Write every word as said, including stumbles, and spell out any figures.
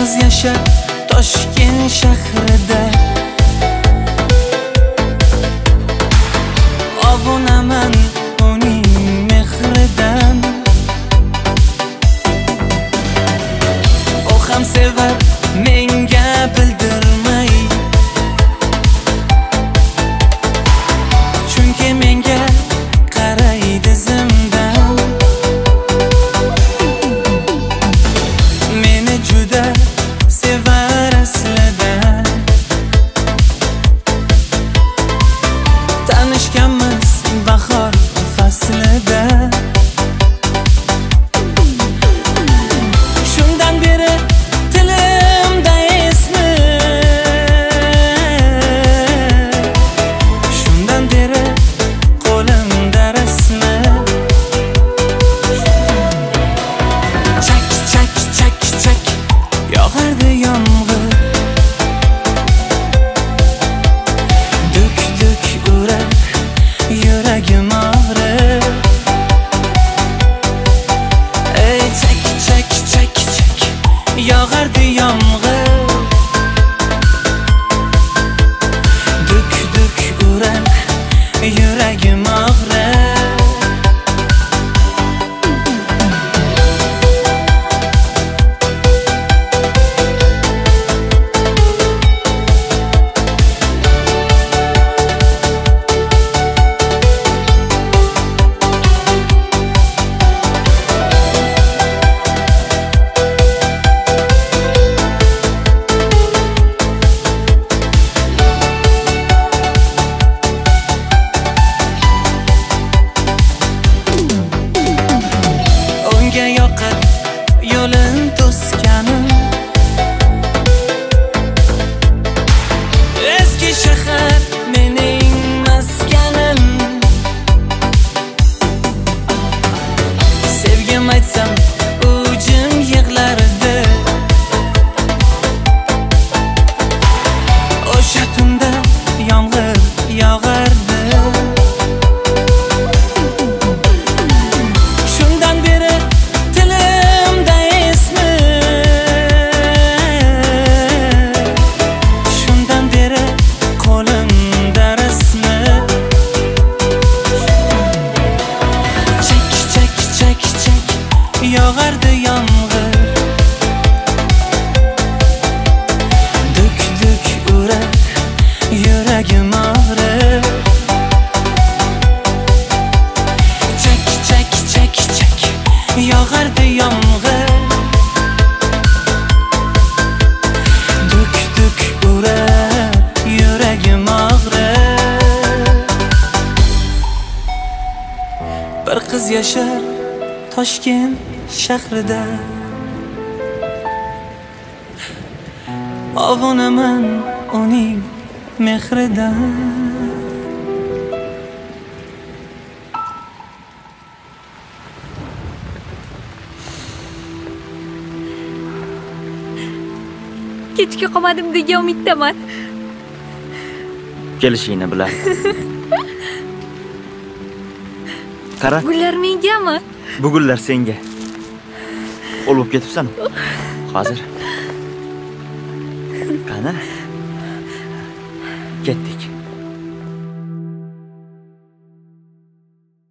qiz yashar Toshkent shahrida. Obunaman uning mehridan. O ham sevar menga bildirmay, chunki menga qaraydi zimdan. Meni juda sevar aslida. Tanishganmiz bahor faslida. Shundan beri tilimda esmi, shundan beri qo'limda rasmi. Chak chak chak chak yog'ardi yomg'ir, duk duk urar yuragim og'rir. Ey chak chak chak chak yog'ardi yomg'ir, duk duk urar yuragim og'rir. Unga yoqar yo'lin to'sganim, eski shahar mening maskanim. Sevgim aytsam u jim yig'lardi. O'sha tunda yomg'ir yog'ardi. Shundan beri tilimda esmi, shundan beri qo'limda rasmi. Chak chak chak chak yog'ardi yomg'ir, duk duk urar yuragim og'rir. Chak chak chak chak yog'ardi yomg'ir, duk duk urar yuragim og'rir. Bir qiz yashar Toshkent shahrida. Obunaman uning mehridan. Kechga qolmadim degan umiddaman. Kelishingni bilar. Qara, Gullar mengami? bu gullar senga. Qo'l bo'lib ketibsan. Hozir. Qani? Ketdik.